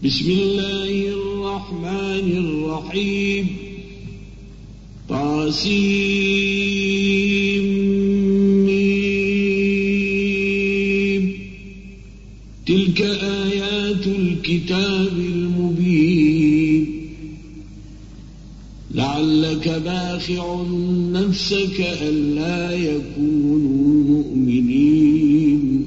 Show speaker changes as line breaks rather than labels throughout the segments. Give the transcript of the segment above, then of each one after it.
بسم الله الرحمن الرحيم طاسيم تلك آيات الكتاب المبين لعلك باخع نفسك ألا يكونوا مؤمنين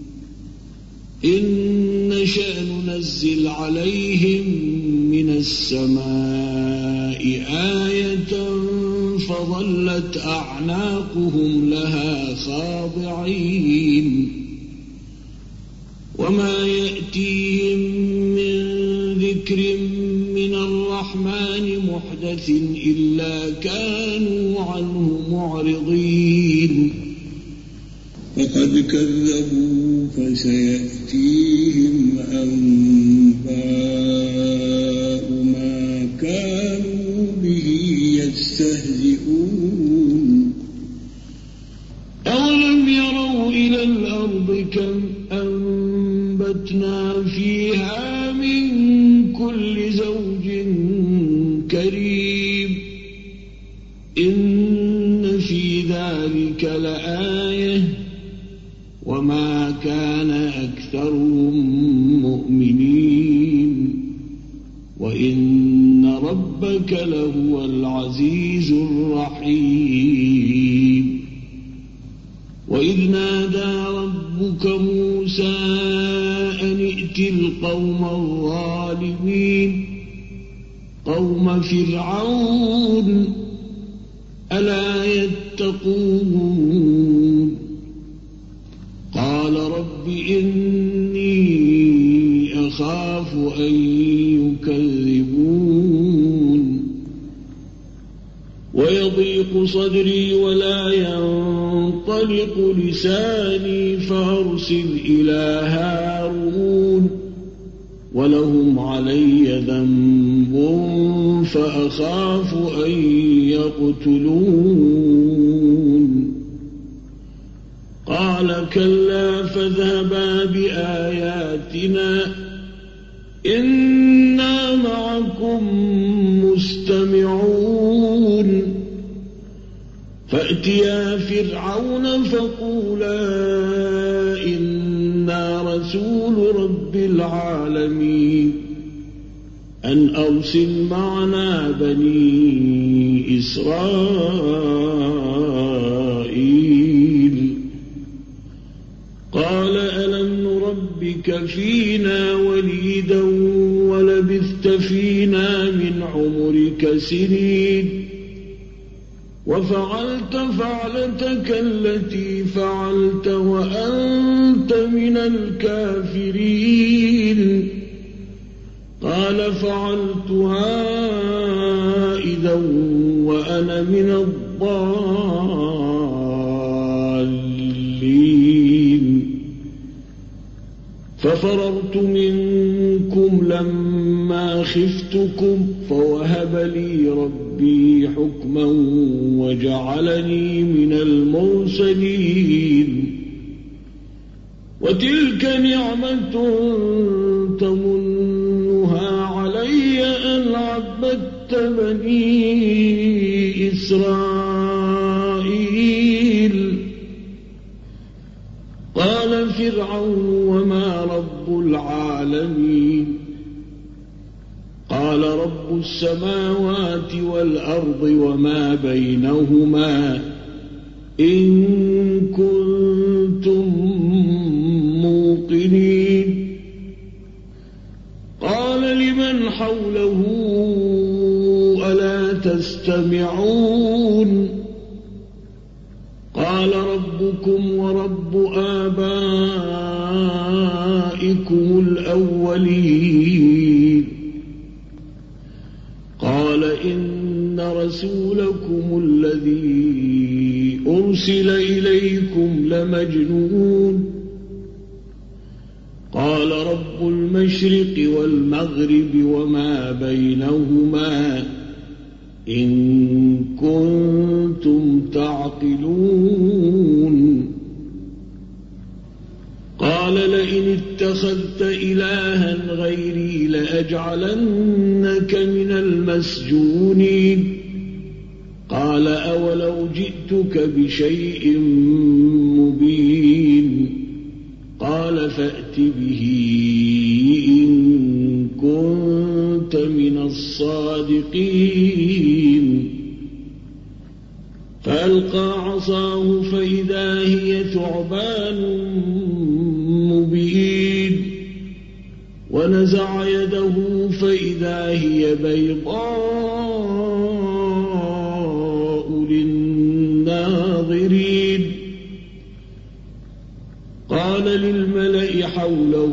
إن نشأ ننزل عليهم من السماء آية فظلت أعناقهم لها خاضعين وما يأتيهم من ذكر من الرحمن محدث إلا كانوا عنه معرضين فقد كذبوا فسيأتيهم أنباء ما كانوا به يستهزئون أولم يروا إلى الأرض كم أنبتنا فيها من كل زوج كريم إن في ذلك لآية وما كان أكثرهم مؤمنين وإن ربك لهو العزيز الرحيم وإذ نادى ربك موسى أن ائت القوم الظالمين قوم فرعون ألا يتقون قال رب إني أخاف أن يكذبون ويضيق صدري ولا ينطلق لساني فأرسل إلى هارون ولهم علي ذنب فأخاف أن يقتلون قال كلا فاذهبا بآياتنا إنا معكم مستمعون فأتيا فرعون فقولا إنا رسول رب العالمين أن أرسل معنا بني إسرائيل قال ألم نربك فينا وليدا ولبثت فينا من عمرك سنين وفعلت فعلتك التي فعلت وأنت من الكافرين قال فعلتها إذا وأنا من الضالين ففررت منكم لما خفتكم فوهب لي ربي حكما وجعلني من المرسلين وتلك نعمة تمنها علي أن عبدت بني إسرائيل قال فرعون وما رب العالمين قال رب السماوات والأرض وما بينهما إن كنتم موقنين قال لمن حوله ألا تستمعون قال ربكم ورب آبائكم الأولين قال إن رسولكم الذي أرسل إليكم لمجنون قال رب المشرق والمغرب وما بينهما إن كنتم تعقلون قال قال لئن اتخذت إلها غيري لأجعلنك من المسجونين قال أولو جئتك بشيء مبين قال فأت به إن كنت من الصادقين فألقى عصاه فإذا هي ثعبان مبين ونزع يده فإذا هي بيضاء للناظرين قال للملأ حوله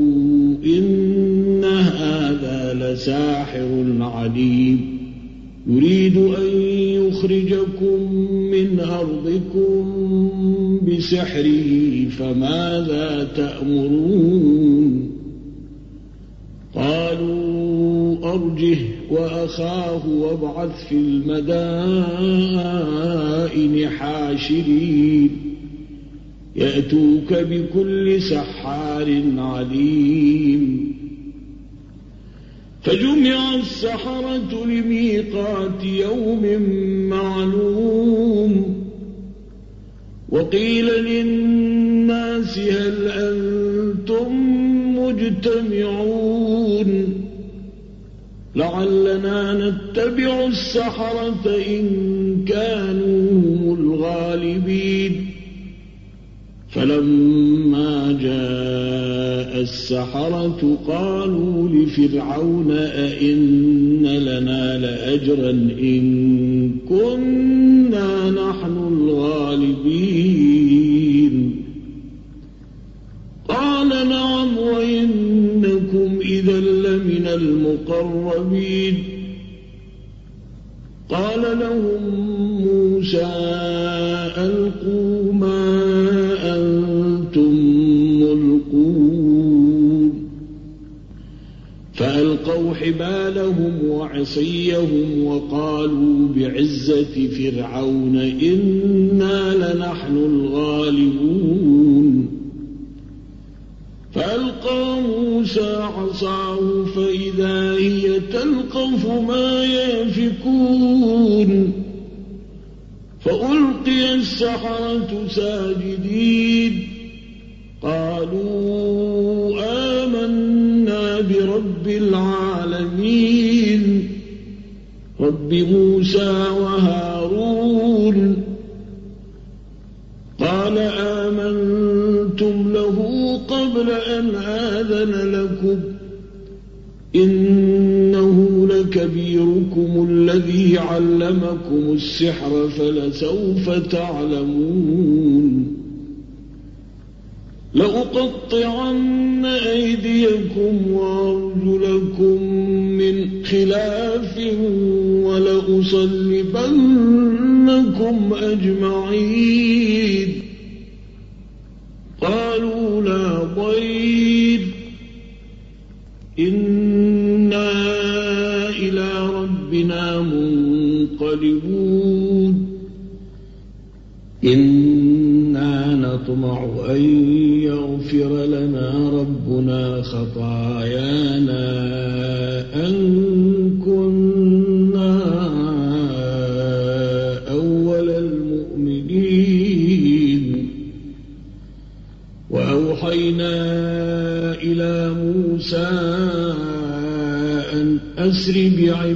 إن هذا لساحر عليم يريد أن يخرجكم من أرضكم بسحره فماذا تأمرون قالوا أرجه وأخاه وابعث في المدائن حاشرين يأتوك بكل سحار عليم فجمع السحرة لميقات يوم معلوم وقيل للناس هل أنتم مجتمعون لعلنا نتبع السحرة إن كانوا هم الغالبين فلما جاء السحرة قالوا لفرعون أئن لنا لأجرا إن كنا نحن الغالبين قال نعم وإنكم إذا لمن المقربين قال لهم موسى ألقوا ما أنتم ملقون فألقوا حبالهم وعصيهم وقالوا بعزة فرعون إنا لنحن الغالبون فألقى موسى عصاه فإذا هي تلقف ما يأفكون فألقي السحرة ساجدين قالوا آمنا برب العالمين رب موسى وهارون قال آمنتم له قبل أن آذن لكم إنه لكبيركم الذي علمكم السحر فلسوف تعلمون لأقطعن أيديكم وأرجلكم من خلاف ولأصلبنكم أجمعين قالوا لا ضير إنا إلى ربنا منقلبون إنا نطمع أن يغفر لنا ربنا خطايانا أن كنا أول المؤمنين وأوحينا إلى موسى أن أسر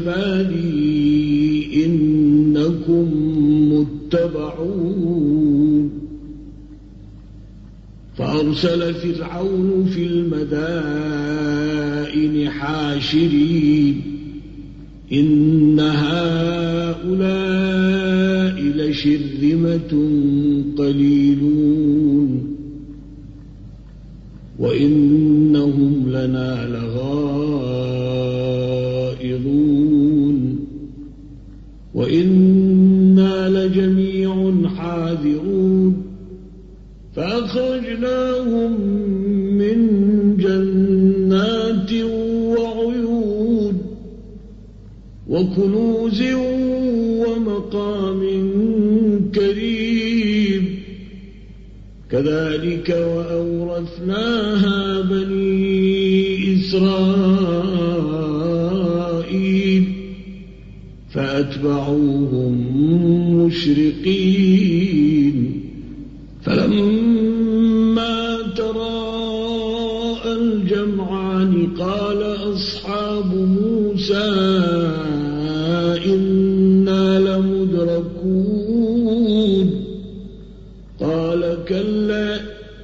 بعبادي إنكم متبعون فأرسل فرعون في المدائن حاشرين إن هؤلاء لشرذمة قليلون وإنهم لنا لغائظون وإنا لجميع حاذرون فأخرجناهم من جنات وعيون وكنوز ومقام كريم كذلك وأورثناها بني إسرائيل فأتبعوهم مشرقين فلما تراءى الجمعان قال أصحاب موسى إنا لمدركون قال كلا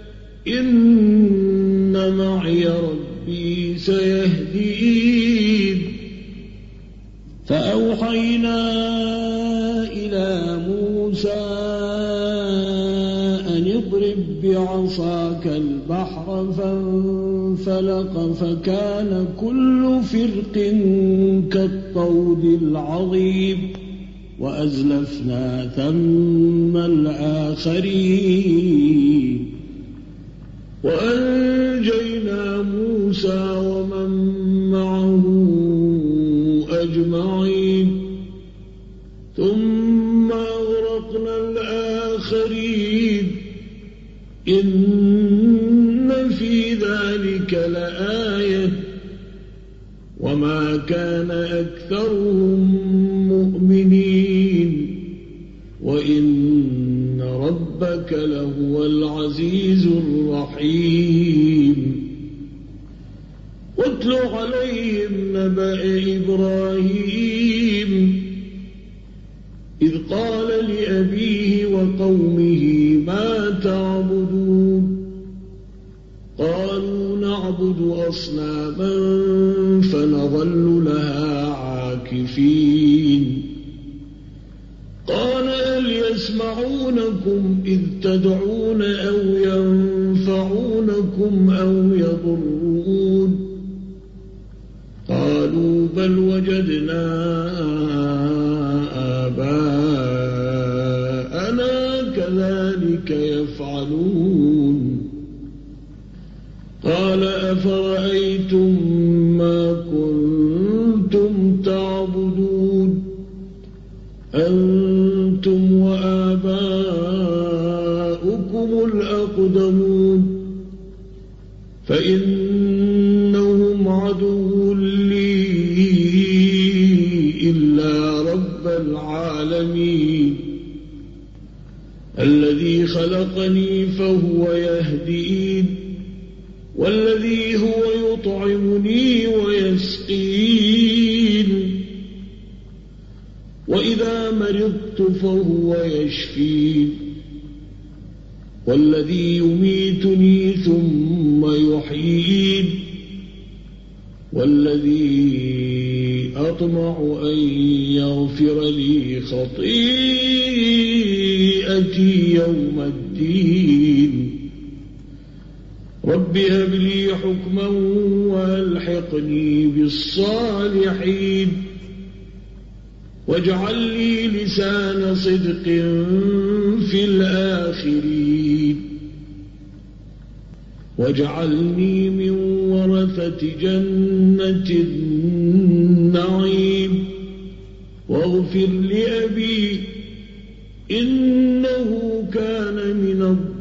إن معي ربي سيهدين فأوحينا إلى موسى أن اضرب بعصاك البحر فانفلق فكان كل فرق كالطود العظيم وأزلفنا ثم الآخرين وأنجينا موسى ومن معه أجمعين ثم أغرقنا الآخرين إن في ذلك لآية وما كان أكثرهم مؤمنين وإن ربك لهو العزيز الرحيم واتل عليهم نبأ إبراهيم إذ قال لأبيه وقومه ما تعبدون قالوا نعبد أصناما فنظل لها عاكفين قال هل يسمعونكم إذ تدعون أو ينفعونكم أو يضرون قالوا بل وجدنا آباءنا كذلك يفعلون قال أفرأيتم ما كنتم تعبدون أنتم وآباؤكم الأقدمون فإنهم عدو لي إلا رب العالمين الذي خلقني فهو يهدين والذي هو يطعمني ويسقين وإذا مرضت فهو يشفين والذي يميتني ثم يحيين والذي أطمع أن يغفر لي خطيئتي يوم الدين رب هب لي حكما وألحقني بالصالحين واجعل لي لسان صدق في الآخرين واجعلني من ورثة جنة النعيم واغفر لأبي إنه كان من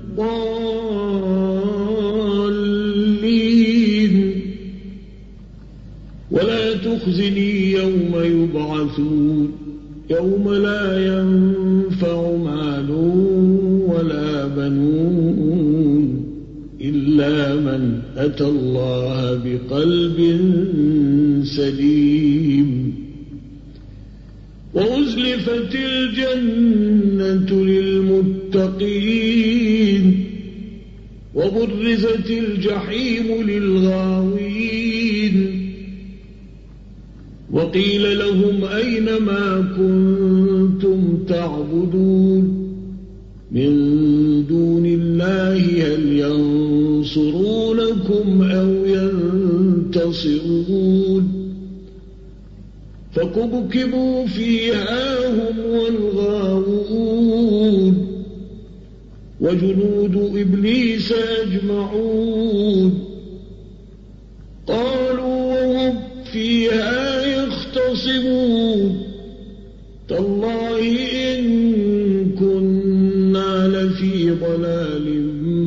الضالين ولا تخزني يوم يبعثون يوم لا ينفع مال ولا بنون إلا من أتى الله بقلب سليم وأزلفت الجنة للمتقين وبرزت الجحيم للغاوين وقيل لهم أين ما كنتم تعبدون من دون الله هل ينصرونكم أو ينتصرون فكبكبوا فيها هم والغاوون وجنود إبليس أجمعون قالوا وهم فيها يختصمون تالله إن كنا لفي ضلال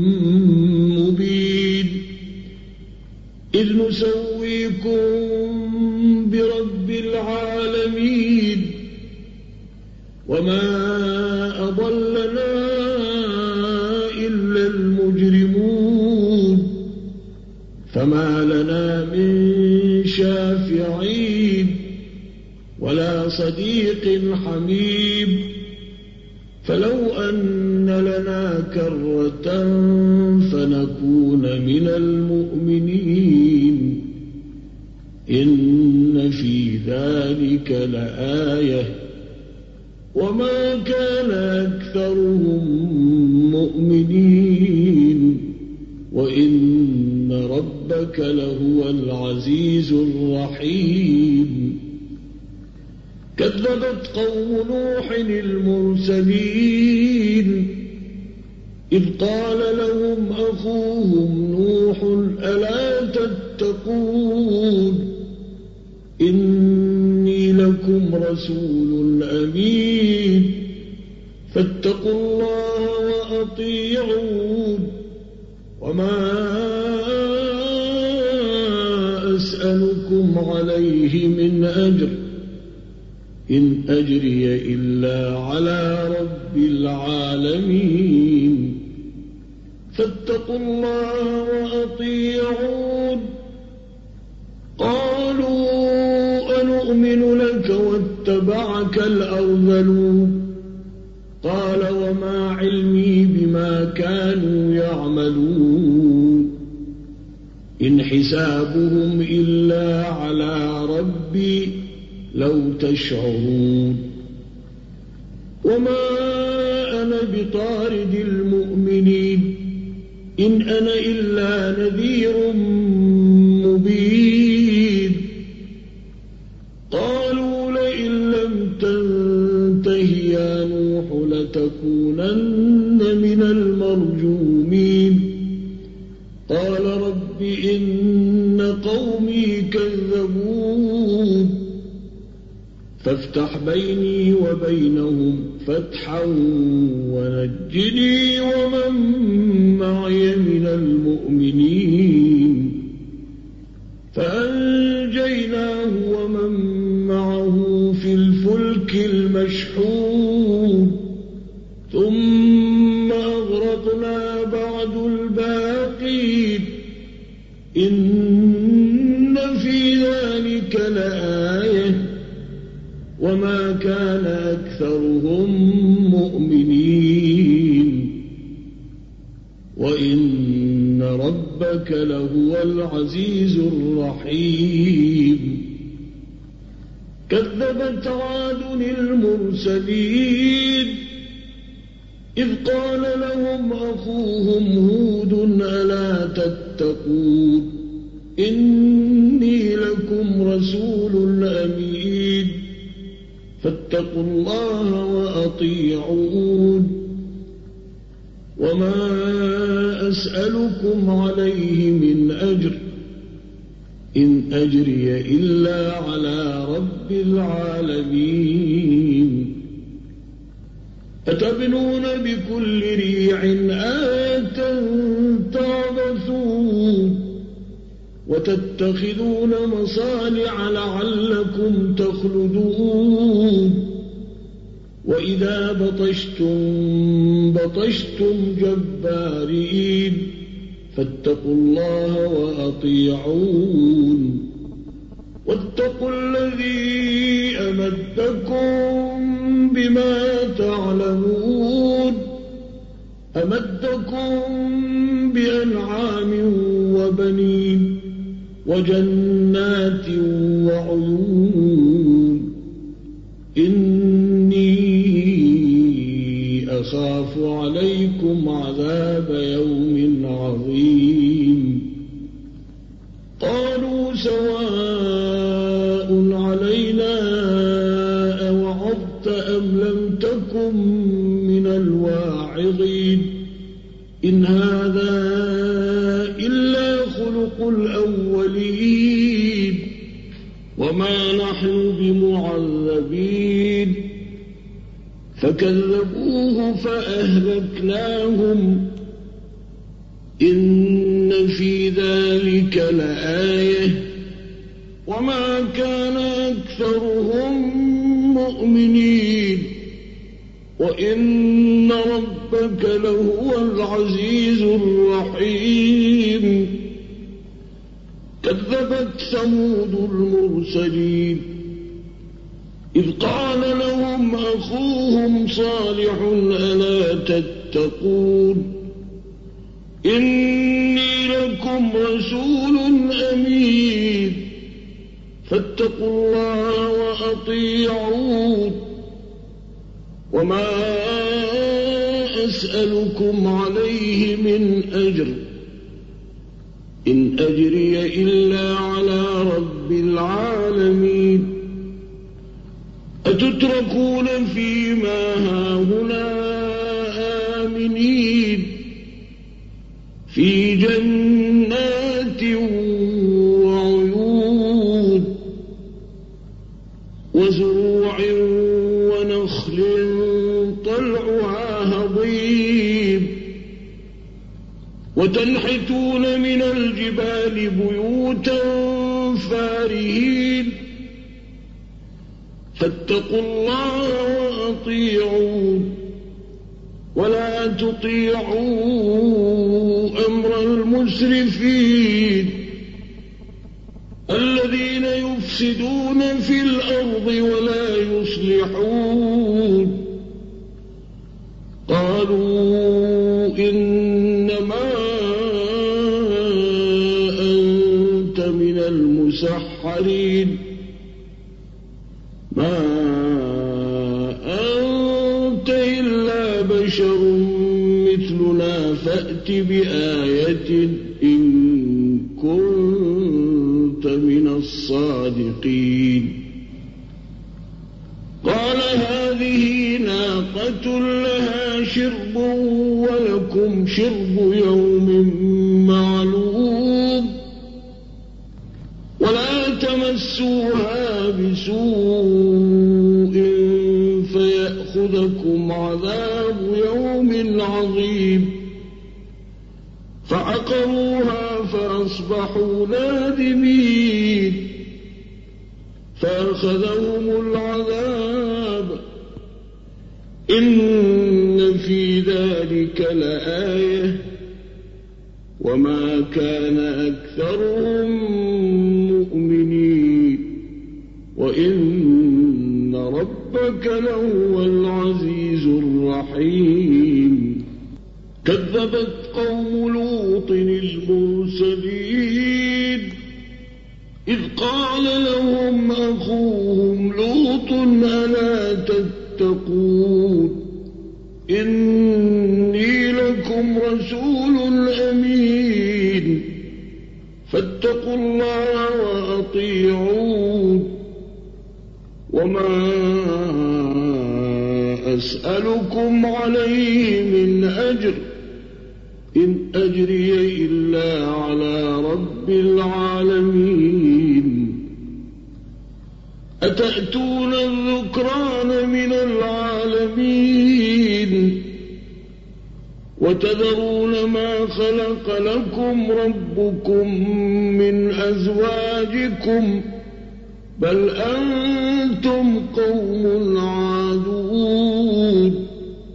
وما أضلنا إلا المجرمون فما لنا من شافعين ولا صديق حميم فلو أن لنا كرة فنكون من المؤمنين إن في ذلك لآية وما كان أكثرهم مؤمنين وإن ربك لهو العزيز الرحيم كذبت قوم نوح المرسلين إذ قال لهم أخوهم نوح ألا تتقون إني لكم رسول أمين فاتقوا الله وأطيعون وما أسألكم عليه من أجر إن أجري إلا على رب العالمين فاتقوا الله وأطيعون قالوا أنؤمن لك واتبعك الأرذلون قال وما علمي بما كانوا يعملون إن حسابهم إلا على ربي لو تشعرون وما أنا بطارد المؤمنين إن أنا إلا نذير مبين قالوا لئن لم تنته يا نوح لتكونن من المرجومين قال رب إن قومي كذبون فافتح بيني وبينهم فتحا ونجني ومن معي من المؤمنين فأنجيناه ومن معه في الفلك المشحون ثم أغرقنا بعد الباقين إن في ذلك لآية وما كان أكثرهم مؤمنين وإن ربك لهو العزيز الرحيم كذبت عاد المرسلين إذ قال لهم أخوهم هود ألا تتقون إني لكم رسول أمين فاتقوا الله وأطيعون وما أسألكم عليه من أجر إن أجري إلا على رب العالمين أتبنون بكل ريع آية تعبثون وتتخذون مصانع لعلكم تخلدون وإذا بطشتم جبارين فاتقوا الله وأطيعون واتقوا الذي أمدكم بما تعلمون أمدكم بأنعام وبنين وجنات وعيون إني أخاف عليكم عذاب يوم عظيم قالوا سواء علينا أوعظت أم لم تكن من الواعظين إن هذا إلا خلق الأولين وما نحن بمعذبين فكذبوه فأهلكناهم إن في ذلك لآية وما كان أكثرهم مؤمنين وإن ربك لهو العزيز الرحيم كذبت ثمود المرسلين إذ قال لهم أخوهم صالح ألا تتقون إني لكم رسول أمين فاتقوا الله وأطيعون وما أسألكم عليه من أجر إن أجري إلا على رب العالمين أتتركون فيما هاهنا آمنين في جنات وعيون وزروع ونخل طلعها هضيم وتنحتون من الجبال بيوتا فارهين فاتقوا الله وأطيعون ولا تطيعوا أمر المسرفين الذين يفسدون في الأرض ولا يصلحون قالوا إنما أنت من المسحرين ما أنت إلا بشر مثلنا فأت بآية إن كنت من الصادقين قال هذه ناقة لها شرب ولكم شرب يوم معلوم ولا تمسوها بسوء فيأخذكم عذاب يوم عظيم فعقروها فأصبحوا نادمين فأخذهم العذاب إن في ذلك لآية وما كان أكثرهم مؤمنين وإن ربك لهو العزيز الرحيم كذبت قوم لوط المرسلين إذ قال لهم أخوهم لوط ألا تتقون إني لكم رسول أمين فاتقوا الله وأطيعون وما أسألكم عليه من أجر إن أجري إلا على رب العالمين أتأتون الذكران من العالمين وتذرون ما خلق لكم ربكم من أزواجكم بل أنتم قوم عادون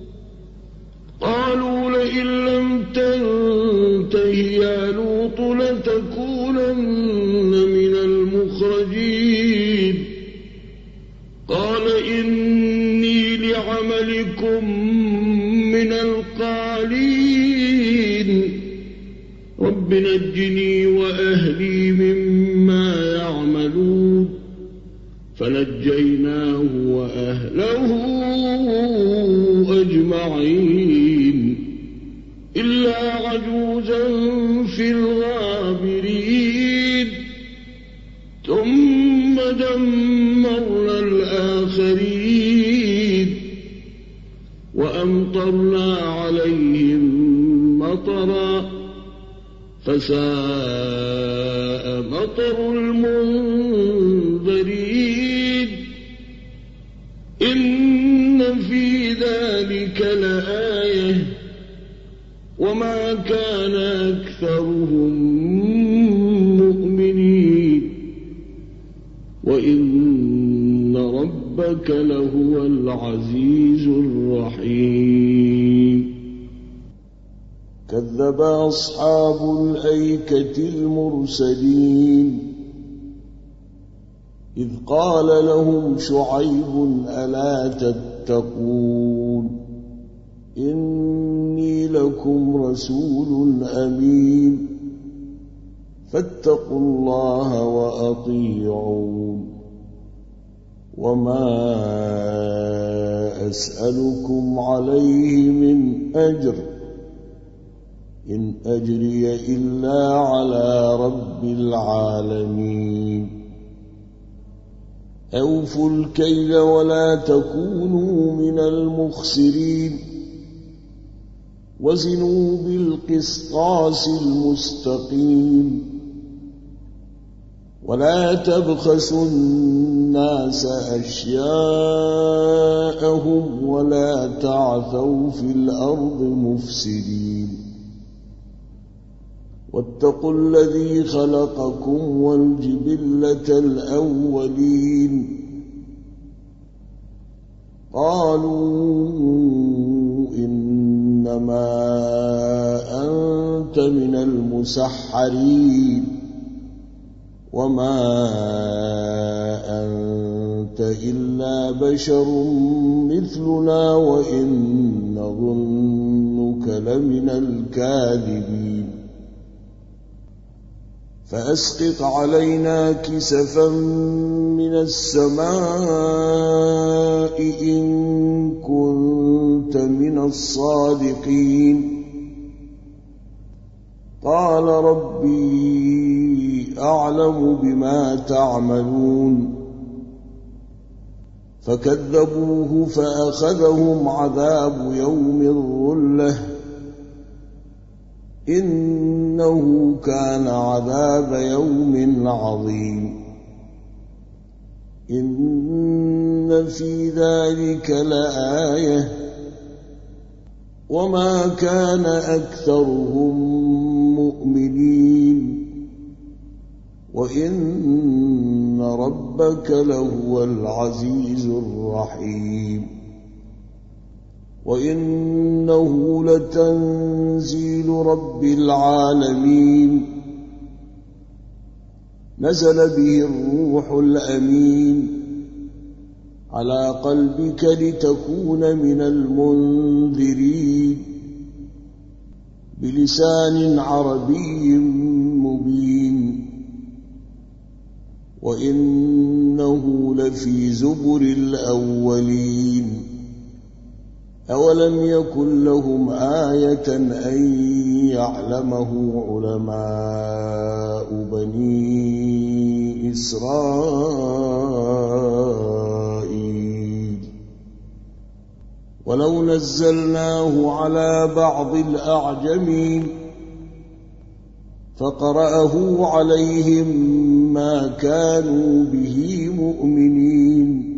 قالوا لئن لم تنته يا لوط لتكونن من المخرجين قال إني لعملكم من القالين رب نجني وأهلي مما يعملون فنجيناه وأهله أجمعين إلا عجوزا في الغابرين ثم دمرنا الآخرين وأمطرنا عليهم مطرا فساء مطر المنذرين إن في ذلك لآية وما كان أكثرهم مؤمنين وإن وإن ربك لهو العزيز الرحيم كذب أصحاب الأيكة المرسلين إذ قال لهم شعيب ألا تتقون إني لكم رسول أمين فاتقوا الله وأطيعون وما أسألكم عليه من أجر إن أجري إلا على رب العالمين أوفوا الكيل ولا تكونوا من المخسرين وزنوا بالقسطاس المستقيم ولا تبخسوا الناس أشياءهم ولا تعثوا في الأرض مفسدين واتقوا الذي خلقكم والجبلة الأولين قالوا إنما أنت من المسحرين وما أنت إلا بشر مثلنا وإن نظنك لمن الكاذبين فأسقط علينا كسفا من السماء إن كنت من الصادقين قال ربي أعلم بما تعملون فكذبوه فأخذهم عذاب يوم الظلة إنه كان عذاب يوم عظيم إن في ذلك لآية وما كان أكثرهم مؤمنين وإن ربك لهو العزيز الرحيم وإنه لتنزيل رب العالمين نزل به الروح الأمين على قلبك لتكون من المنذرين بلسان عربي مبين وإنه لفي زبر الأولين أولم يكن لهم آية أن يعلمه علماء بني إسرائيل ولو نزلناه على بعض الأعجمين فقرأه عليهم ما كانوا به مؤمنين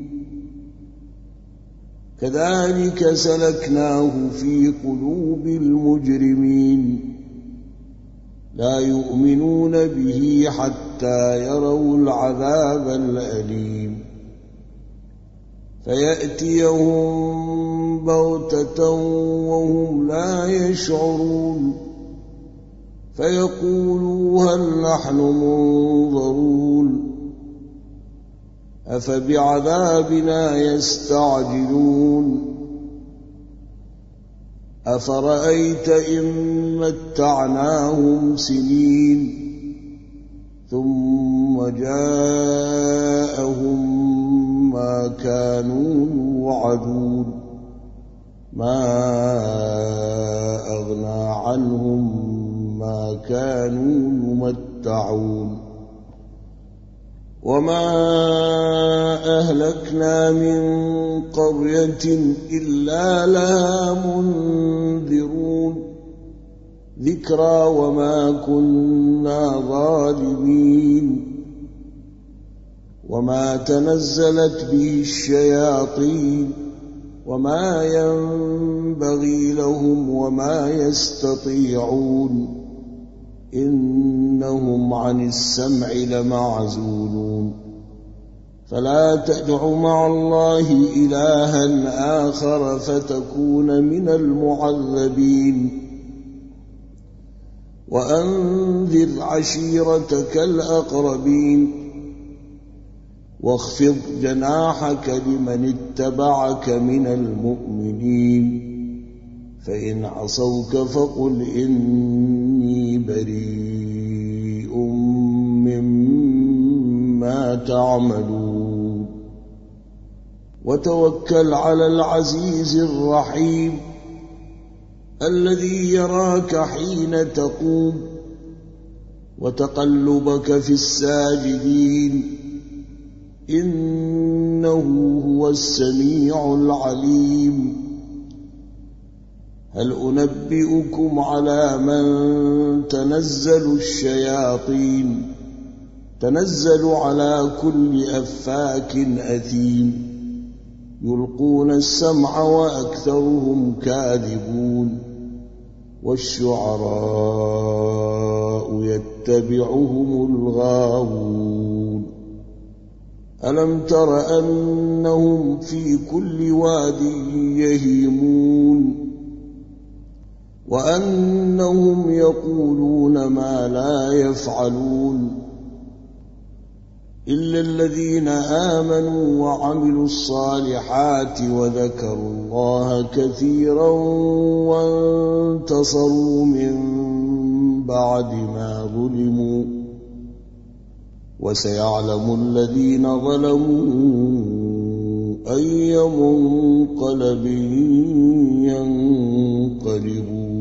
كذلك سلكناه في قلوب المجرمين لا يؤمنون به حتى يروا العذاب الأليم فيأتيهم بغتة وهم لا يشعرون فيقولوا هل نحن منظرون أفبعذابنا يستعجلون أفرأيت إن متعناهم سنين ثم جاءهم ما كانوا يوعدون ما أغنى عنهم ما كانوا يمتعون وما أهلكنا من قرية إلا لها منذرون ذكرى وما كنا ظالمين وما تنزلت به الشياطين وما ينبغي لهم وما يستطيعون إنهم عن السمع لمعزولون فلا تدع مع الله إلها آخر فتكون من المعذبين وأنذر عشيرتك الأقربين واخفض جناحك لمن اتبعك من المؤمنين فإن عصوك فقل إني بريء مما تعملون وتوكل على العزيز الرحيم الذي يراك حين تقوم وتقلبك في الساجدين إنه هو السميع العليم هل أنبئكم على من تنزل الشياطين تنزل على كل أفاك أثيم يلقون السمع وأكثرهم كاذبون والشعراء يتبعهم الغاوون ألم تر أنهم في كل واد يهيمون وأنهم يقولون ما لا يفعلون إلا الذين آمنوا وعملوا الصالحات وذكروا الله كثيرا وانتصروا من بعد ما ظلموا وسيعلم الذين ظلموا أي منقلب ينقلبون